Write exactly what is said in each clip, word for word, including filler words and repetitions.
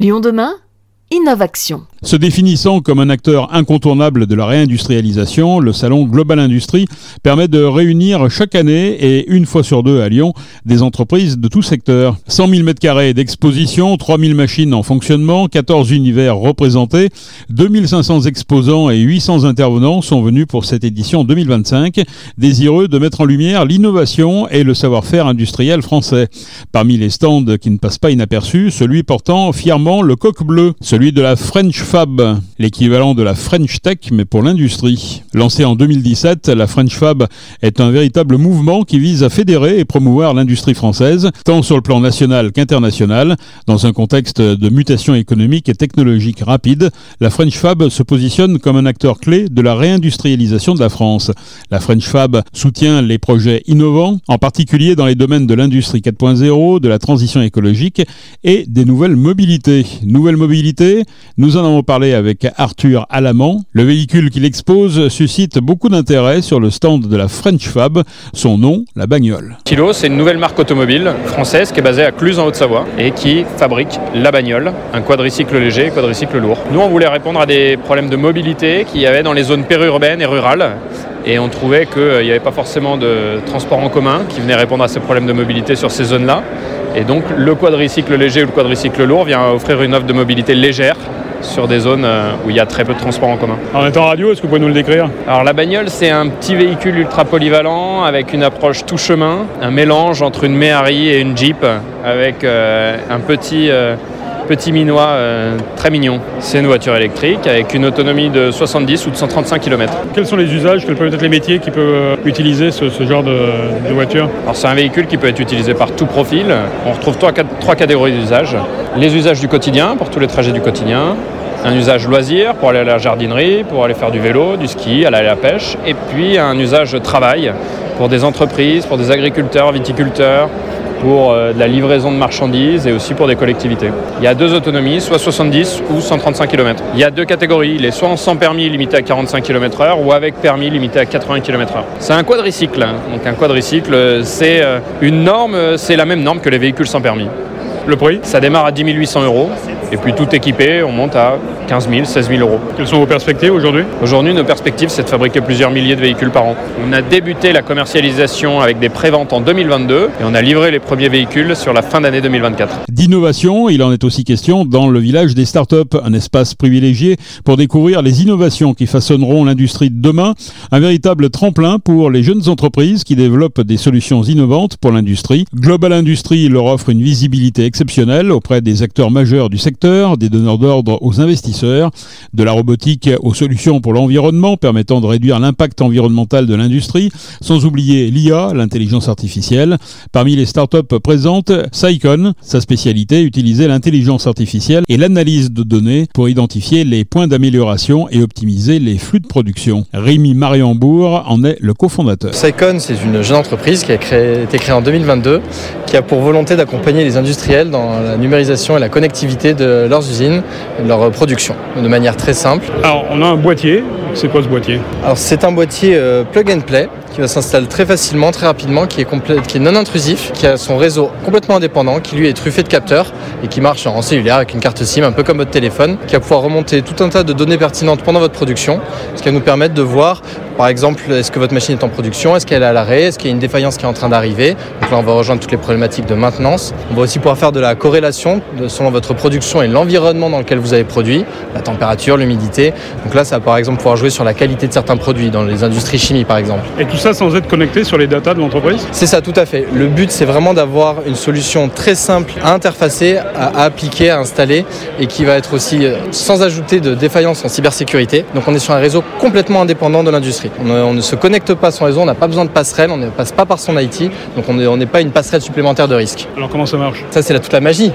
Lyon demain, Innovaction. Se définissant comme un acteur incontournable de la réindustrialisation, le salon Global Industrie permet de réunir chaque année et une fois sur deux à Lyon des entreprises de tout secteur. cent mille mètres carrés d'exposition, trois mille machines en fonctionnement, quatorze univers représentés, deux mille cinq cents exposants et huit cents intervenants sont venus pour cette édition deux mille vingt-cinq, désireux de mettre en lumière l'innovation et le savoir-faire industriel français. Parmi les stands qui ne passent pas inaperçus, celui portant fièrement le coq bleu, celui de la French Fab, l'équivalent de la French Tech mais pour l'industrie. Lancée en deux mille dix-sept, la French Fab est un véritable mouvement qui vise à fédérer et promouvoir l'industrie française, tant sur le plan national qu'international. Dans un contexte de mutation économique et technologique rapide, la French Fab se positionne comme un acteur clé de la réindustrialisation de la France. La French Fab soutient les projets innovants, en particulier dans les domaines de l'industrie quatre point zéro, de la transition écologique et des nouvelles mobilités. Nouvelles mobilités, nous en avons parlé avec Arthur Alamand. Le véhicule qu'il expose suscite beaucoup d'intérêt sur le stand de la French Fab. Son nom, la bagnole. Tilo, c'est une nouvelle marque automobile française qui est basée à Cluse en Haute-Savoie et qui fabrique la bagnole, un quadricycle léger et quadricycle lourd. Nous, on voulait répondre à des problèmes de mobilité qu'il y avait dans les zones périurbaines et rurales. Et on trouvait qu'il n'y avait pas forcément de transport en commun qui venait répondre à ces problèmes de mobilité sur ces zones-là. Et donc, le quadricycle léger ou le quadricycle lourd vient offrir une offre de mobilité légère sur des zones où il y a très peu de transport en commun. En étant radio, est-ce que vous pouvez nous le décrire ? Alors la bagnole, c'est un petit véhicule ultra polyvalent avec une approche tout chemin, un mélange entre une Méhari et une Jeep avec euh, un petit, euh, petit minois euh, très mignon. C'est une voiture électrique avec une autonomie de soixante-dix ou de cent trente-cinq kilomètres. Quels sont les usages, quels peuvent être les métiers qui peuvent utiliser ce, ce genre de, de voiture ? Alors c'est un véhicule qui peut être utilisé par tout profil. On retrouve trois, trois catégories d'usages. Les usages du quotidien, pour tous les trajets du quotidien. Un usage loisir pour aller à la jardinerie, pour aller faire du vélo, du ski, aller à la pêche. Et puis un usage travail pour des entreprises, pour des agriculteurs, viticulteurs, pour euh, de la livraison de marchandises et aussi pour des collectivités. Il y a deux autonomies, soit soixante-dix ou cent trente-cinq kilomètres. Il y a deux catégories, il est soit en sans permis limité à quarante-cinq kilomètres heure ou avec permis limité à quatre-vingts kilomètres heure. C'est un quadricycle, donc un quadricycle c'est euh, une norme, c'est la même norme que les véhicules sans permis. Le prix ? Ça démarre à dix mille huit cents euros et puis tout équipé, on monte à quinze mille, seize mille euros. Quelles sont vos perspectives aujourd'hui ? Aujourd'hui, nos perspectives, c'est de fabriquer plusieurs milliers de véhicules par an. On a débuté la commercialisation avec des préventes en deux mille vingt-deux et on a livré les premiers véhicules sur la fin d'année deux mille vingt-quatre. D'innovation, il en est aussi question dans le village des startups, un espace privilégié pour découvrir les innovations qui façonneront l'industrie de demain, un véritable tremplin pour les jeunes entreprises qui développent des solutions innovantes pour l'industrie. Global Industrie leur offre une visibilité exceptionnelle auprès des acteurs majeurs du secteur, des donneurs d'ordre aux investisseurs, de la robotique aux solutions pour l'environnement permettant de réduire l'impact environnemental de l'industrie, sans oublier l'I A, l'intelligence artificielle. Parmi les startups présentes, Cycon, sa spécialité, utiliser l'intelligence artificielle et l'analyse de données pour identifier les points d'amélioration et optimiser les flux de production. Rémi Mariembourg en est le cofondateur. Cycon, c'est une jeune entreprise qui a créé, été créée en deux mille vingt-deux, qui a pour volonté d'accompagner les industriels dans la numérisation et la connectivité de leurs usines et de leur production, de manière très simple. Alors, on a un boîtier. C'est quoi ce boîtier ? Alors, c'est un boîtier euh, plug and play qui va s'installer très facilement, très rapidement, qui est, complet, qui est non intrusif, qui a son réseau complètement indépendant, qui lui est truffé de capteurs et qui marche en cellulaire avec une carte SIM, un peu comme votre téléphone, qui va pouvoir remonter tout un tas de données pertinentes pendant votre production, ce qui va nous permettre de voir, par exemple, est-ce que votre machine est en production, est-ce qu'elle est à l'arrêt, est-ce qu'il y a une défaillance qui est en train d'arriver. Donc là, on va rejoindre toutes les problématiques de maintenance. On va aussi pouvoir faire de la corrélation de, selon votre production et l'environnement dans lequel vous avez produit, la température, l'humidité. Donc là, ça va par exemple pouvoir jouer sur la qualité de certains produits, dans les industries chimiques par exemple. Et tout ça sans être connecté sur les datas de l'entreprise ? C'est ça, tout à fait. Le but, c'est vraiment d'avoir une solution très simple à interfacer, à, à appliquer, à installer et qui va être aussi euh, sans ajouter de défaillance en cybersécurité. Donc on est sur un réseau complètement indépendant de l'industrie. On, on ne se connecte pas à son réseau, on n'a pas besoin de passerelle, on ne passe pas par son I T, donc on n'est on n'est pas une passerelle supplémentaire de risque. Alors comment ça marche ? Ça, c'est là toute la magie.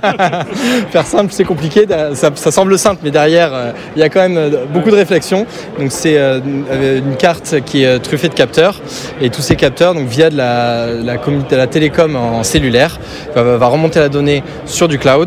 Faire simple, c'est compliqué, ça, ça semble simple, mais derrière, euh, il y a quand même euh, beaucoup de réflexion. Donc c'est euh, une carte qui est truffée de capteurs et tous ces capteurs, donc via de la, la, de la télécom en cellulaire, va, va remonter la donnée sur du cloud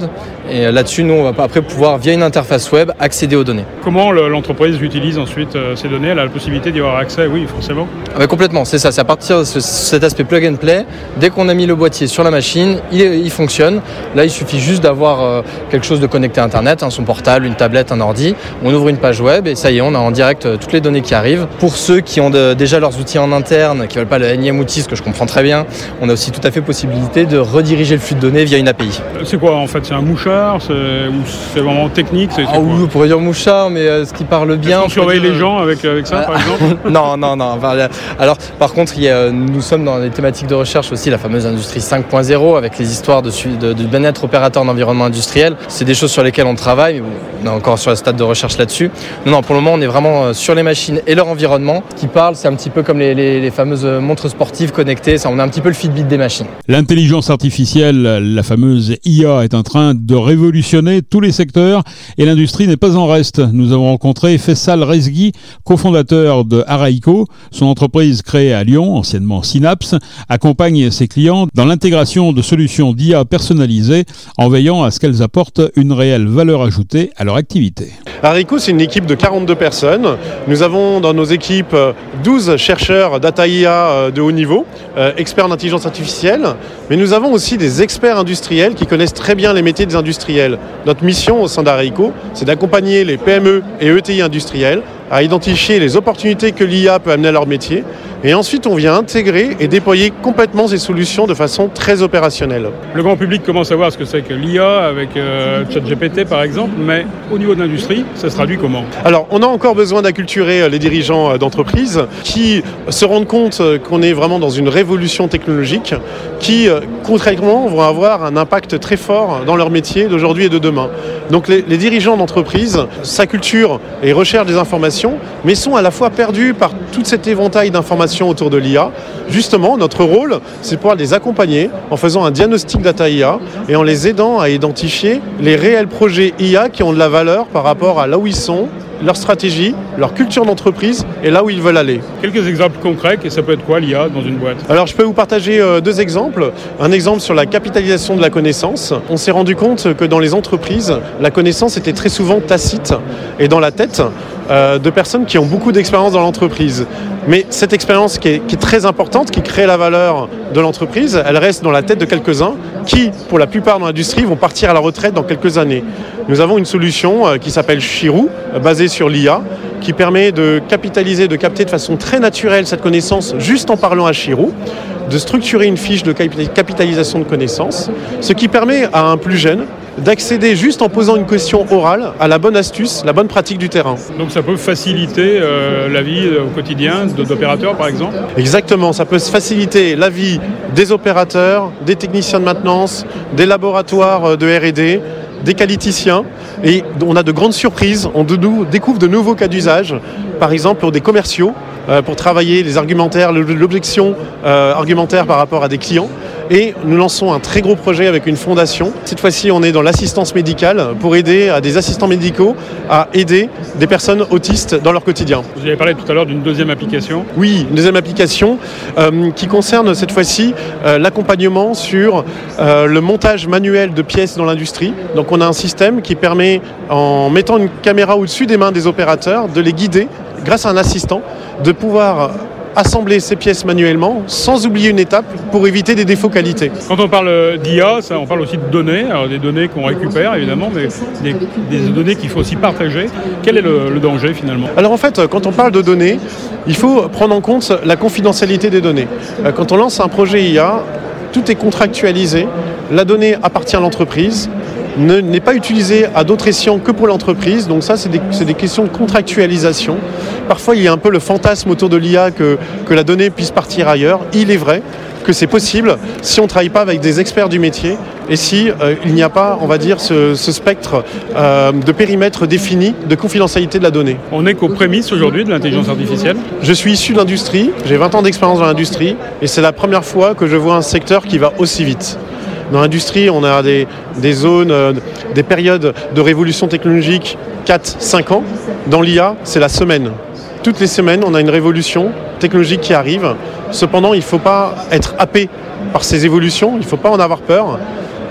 Et là-dessus, nous, on va après pouvoir, via une interface web, accéder aux données. Comment le, l'entreprise utilise ensuite euh, ces données? Elle a la possibilité d'y avoir accès, oui, forcément. Ah bah complètement, c'est ça. C'est à partir de ce, cet aspect plug and play. Dès qu'on a mis le boîtier sur la machine, il, il fonctionne. Là, il suffit juste d'avoir euh, quelque chose de connecté à Internet, hein, son portable, une tablette, un ordi. On ouvre une page web et ça y est, on a en direct euh, toutes les données qui arrivent. Pour ceux qui ont de, déjà leurs outils en interne, qui ne veulent pas le énième outil, ce que je comprends très bien, on a aussi tout à fait possibilité de rediriger le flux de données via une A P I. C'est quoi en fait? C'est un mouchard? C'est, ou c'est vraiment technique? C'est, c'est ah oui, on pourrait dire mouchard, mais euh, ce qui parle bien... Est-ce qu'on surveille dire... les gens avec, avec ça, par exemple? Non, non, non. Alors, par contre, il y a, nous sommes dans les thématiques de recherche aussi, la fameuse industrie cinq point zéro, avec les histoires de, de, de bien-être opérateur d'environnement industriel. C'est des choses sur lesquelles on travaille, mais bon, on est encore sur le stade de recherche là-dessus. Non, non, pour le moment, on est vraiment sur les machines et leur environnement. Ce qui parle, c'est un petit peu comme les, les, les fameuses montres sportives connectées. Ça, on a un petit peu le Fitbit des machines. L'intelligence artificielle, la fameuse I A, est en train de révolutionner tous les secteurs et l'industrie n'est pas en reste. Nous avons rencontré Faisal Rezghi, cofondateur de Araïco. Son entreprise créée à Lyon, anciennement Synapse, accompagne ses clients dans l'intégration de solutions d'I A personnalisées en veillant à ce qu'elles apportent une réelle valeur ajoutée à leur activité. Araïco, c'est une équipe de quarante-deux personnes. Nous avons dans nos équipes douze chercheurs data I A de haut niveau, euh, experts d'intelligence artificielle, mais nous avons aussi des experts industriels qui connaissent très bien les métiers des industriels. Notre mission au sein d'Araïco, c'est d'accompagner les P M E et E T I industriels à identifier les opportunités que l'I A peut amener à leur métier. Et ensuite, on vient intégrer et déployer complètement ces solutions de façon très opérationnelle. Le grand public commence à voir ce que c'est que l'I A avec euh, ChatGPT par exemple, mais au niveau de l'industrie, ça se traduit comment? Alors, on a encore besoin d'acculturer les dirigeants d'entreprise qui se rendent compte qu'on est vraiment dans une révolution technologique qui, concrètement, vont avoir un impact très fort dans leur métier d'aujourd'hui et de demain. Donc, les, les dirigeants d'entreprise s'acculturent et recherchent des informations, mais sont à la fois perdus par tout cet éventail d'informations autour de l'I A. Justement, notre rôle, c'est de pouvoir les accompagner en faisant un diagnostic data I A et en les aidant à identifier les réels projets I A qui ont de la valeur par rapport à là où ils sont, leur stratégie, leur culture d'entreprise et là où ils veulent aller. Quelques exemples concrets, et ça peut être quoi l'I A dans une boîte? Alors je peux vous partager euh, deux exemples. Un exemple sur la capitalisation de la connaissance. On s'est rendu compte que dans les entreprises, la connaissance était très souvent tacite et dans la tête euh, de personnes qui ont beaucoup d'expérience dans l'entreprise. Mais cette expérience qui est, qui est très importante, qui crée la valeur de l'entreprise, elle reste dans la tête de quelques-uns qui, pour la plupart dans l'industrie, vont partir à la retraite dans quelques années. Nous avons une solution euh, qui s'appelle Shirou, euh, basée sur l'I A, qui permet de capitaliser, de capter de façon très naturelle cette connaissance juste en parlant à Shirou, de structurer une fiche de capitalisation de connaissances, ce qui permet à un plus jeune d'accéder juste en posant une question orale à la bonne astuce, la bonne pratique du terrain. Donc ça peut faciliter euh, la vie au quotidien d'opérateurs par exemple? Exactement, ça peut faciliter la vie des opérateurs, des techniciens de maintenance, des laboratoires de R et D, des qualiticiens, et on a de grandes surprises, on de nous, découvre de nouveaux cas d'usage, par exemple pour des commerciaux, euh, pour travailler les argumentaires, l'objection euh, argumentaire par rapport à des clients. Et nous lançons un très gros projet avec une fondation. Cette fois-ci, on est dans l'assistance médicale pour aider à des assistants médicaux à aider des personnes autistes dans leur quotidien. Vous avez parlé tout à l'heure d'une deuxième application. Oui, une deuxième application euh, qui concerne cette fois-ci euh, l'accompagnement sur euh, le montage manuel de pièces dans l'industrie. Donc on a un système qui permet, en mettant une caméra au-dessus des mains des opérateurs, de les guider grâce à un assistant, de pouvoir assembler ces pièces manuellement sans oublier une étape pour éviter des défauts qualité. Quand on parle d'I A, ça, on parle aussi de données, alors des données qu'on récupère évidemment, mais des, des données qu'il faut aussi partager. Quel est le, le danger finalement? Alors en fait, quand on parle de données, il faut prendre en compte la confidentialité des données. Quand on lance un projet I A, tout est contractualisé, la donnée appartient à l'entreprise, ne, n'est pas utilisée à d'autres escients que pour l'entreprise, donc ça c'est des, c'est des questions de contractualisation. Parfois il y a un peu le fantasme autour de l'I A que, que la donnée puisse partir ailleurs. Il est vrai que c'est possible si on ne travaille pas avec des experts du métier et si euh, il n'y a pas, on va dire, ce, ce spectre euh, de périmètre défini de confidentialité de la donnée. On est qu'aux prémices aujourd'hui de l'intelligence artificielle. Je suis issu de l'industrie, j'ai vingt ans d'expérience dans l'industrie et c'est la première fois que je vois un secteur qui va aussi vite. Dans l'industrie, on a des, des zones, euh, des périodes de révolution technologique quatre à cinq ans. Dans l'I A, c'est la semaine. Toutes les semaines, on a une révolution technologique qui arrive. Cependant, il ne faut pas être happé par ces évolutions, il ne faut pas en avoir peur.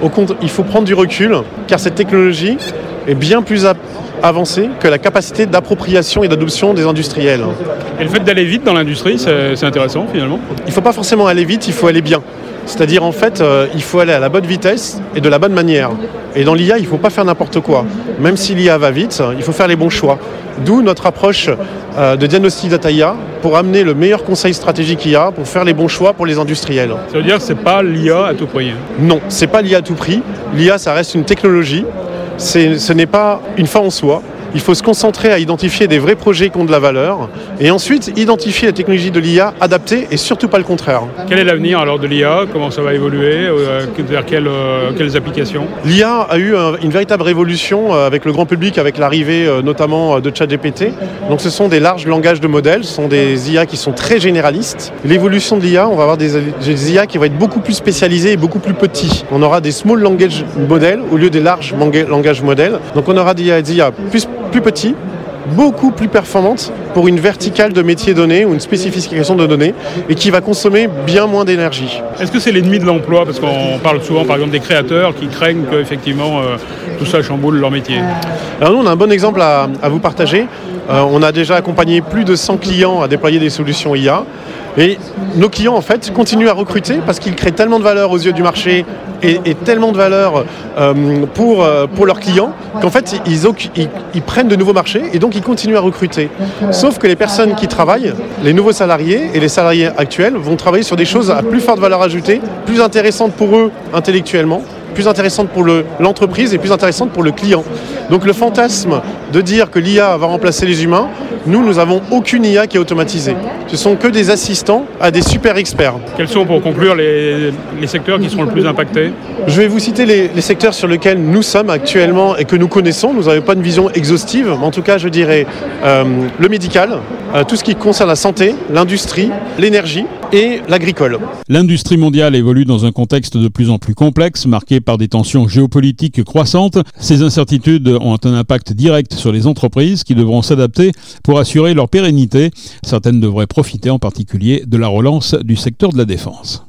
Au contre, il faut prendre du recul, car cette technologie est bien plus avancée que la capacité d'appropriation et d'adoption des industriels. Et le fait d'aller vite dans l'industrie, c'est, c'est intéressant finalement. Il ne faut pas forcément aller vite, il faut aller bien. C'est-à-dire en fait, euh, il faut aller à la bonne vitesse et de la bonne manière. Et dans l'I A, il ne faut pas faire n'importe quoi. Même si l'I A va vite, il faut faire les bons choix. D'où notre approche euh, de diagnostic data I A pour amener le meilleur conseil stratégique I A pour faire les bons choix pour les industriels. Ça veut dire que ce n'est pas l'I A à tout prix. Non, ce n'est pas l'I A à tout prix. L'I A, ça reste une technologie. C'est, ce n'est pas une fin en soi. Il faut se concentrer à identifier des vrais projets qui ont de la valeur et ensuite identifier la technologie de l'I A adaptée et surtout pas le contraire. Quel est l'avenir alors de l'I A ? Comment ça va évoluer ? euh, Vers quelles, euh, quelles applications ? L'I A a eu un, une véritable révolution euh, avec le grand public, avec l'arrivée euh, notamment de ChatGPT. Donc ce sont des larges langages de modèles, ce sont des I A qui sont très généralistes. L'évolution de l'I A, on va avoir des, des I A qui vont être beaucoup plus spécialisés et beaucoup plus petits. On aura des small language models au lieu des larges langages modèles. Donc on aura des I A plus plus petits, beaucoup plus performantes pour une verticale de métier donné ou une spécification de données et qui va consommer bien moins d'énergie. Est-ce que c'est l'ennemi de l'emploi ? Parce qu'on parle souvent par exemple des créateurs qui craignent qu'effectivement euh, tout ça chamboule leur métier. Alors nous on a un bon exemple à, à vous partager. Euh, on a déjà accompagné plus de cent clients à déployer des solutions I A. Et nos clients, en fait, continuent à recruter parce qu'ils créent tellement de valeur aux yeux du marché et, et tellement de valeur euh, pour, euh, pour leurs clients qu'en fait, ils, ils, ils prennent de nouveaux marchés et donc ils continuent à recruter. Sauf que les personnes qui travaillent, les nouveaux salariés et les salariés actuels vont travailler sur des choses à plus forte valeur ajoutée, plus intéressantes pour eux intellectuellement, plus intéressantes pour le, l'entreprise et plus intéressantes pour le client. Donc le fantasme de dire que l'I A va remplacer les humains, nous, nous n'avons aucune I A qui est automatisée. Ce sont que des assistants à des super experts. Quels sont, pour conclure, les, les secteurs qui seront le plus impactés ? Je vais vous citer les, les secteurs sur lesquels nous sommes actuellement et que nous connaissons. Nous n'avons pas une vision exhaustive, mais en tout cas, je dirais euh, le médical, euh, tout ce qui concerne la santé, l'industrie, l'énergie et l'agricole. L'industrie mondiale évolue dans un contexte de plus en plus complexe, marqué par des tensions géopolitiques croissantes. Ces incertitudes ont un impact direct sur les entreprises qui devront s'adapter pour assurer leur pérennité. Certaines devraient profiter en particulier de la relance du secteur de la défense.